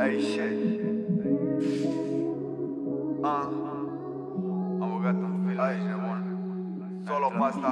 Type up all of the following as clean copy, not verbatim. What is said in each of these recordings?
Hey shit. Am băgat în film. Aici nebun. Solo pe asta.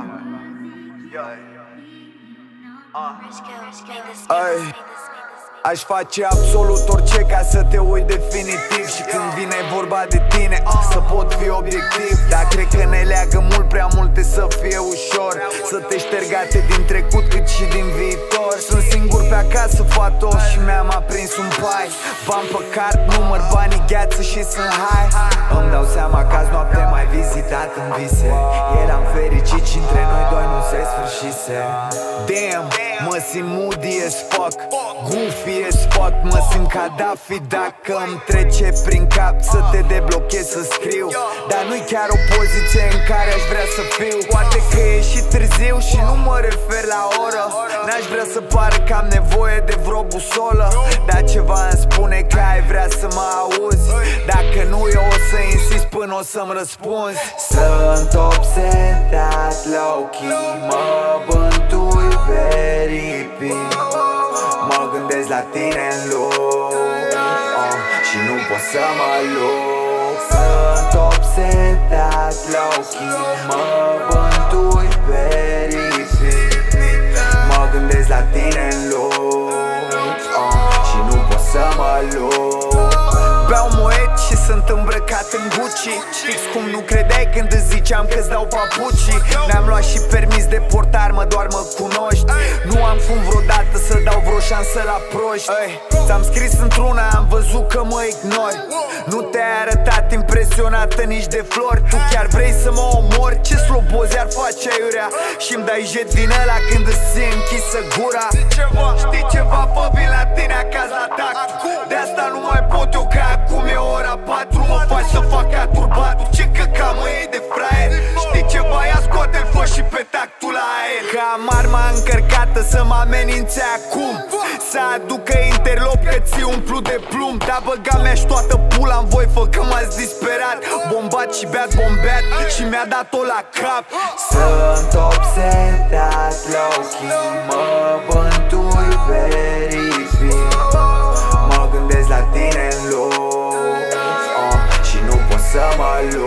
Aș face absolut orice ca să te uit definitiv. Și când vine vorba de tine, să pot fi obiectiv. Dar cred că ne leagă mult prea multe să fie ușor să te ștergate din trecut cât și din viitor. Sunt singur pe acasă, fatos, și mi-am aprins un pai. Bani pe card, număr banii gheață și sunt high. Îmi dau seama că azi noapte mai vizitat în vise. Eram fericit și între noi doi nu se sfârșise. Damn, mă simt moody as fuck, goofy as fuck. Mă simt Gaddafi dacă îmi trece prin cap să te deblochez să scriu. Dar nu-i chiar o poziție în care aș vrea să fiu. Poate că e și târziu și nu mă refer la oră. N-aș vrea să pară că am nevoie de vreo busolă. Dar ceva îmi spune că ai vrea să mă auzi. Dacă nu, eu o să insist până o să-mi răspunzi. Sunt obsedat low-key, mă bântui pe repeat. Mă gândesc la tine în loc și nu pot să mă luc. Sunt obsedat low-key, mă bântui pe repeat. Mă gândesc la tine în loc și nu pot să mă luc. Beau moet și sunt îmbrăcat în Gucci, fix cum nu credeai când îți ziceam că-ți dau papuci. Ne-am luat și permis de portarmă, doar mă cunoști. Nu am cum vreodată să dau vreo șansă la proști. Ți-am scris într-una, am văzut că mă ignori. Nu te-ai arătat impresionată nici de flori. Tu chiar vrei să mă omori? Ce slobozi ar face aiurea? Și-mi dai jet din ăla când îți ții închisă gura. Știi ceva, fă vin la tine acasă la tac. De asta nu mai pot eu, că acum e ora 4. Mă faci să fac ca turbatul. Ce căca mă iei de fraier? Știi ceva, ia scoate-l, fă și pe tactul la aer. Că am arma încărcată să mă amenințe acum, să aducă interlop că ți umplu de plumb. Dar băga mea și toată pula în voi, fă că m-ați disperat. Bombat și beat bombeat și mi-a dat-o la cap. Sunt obsedat low-key, mă bântui pe repeat. Mă gândesc la tine în loc și nu pot să mă luc.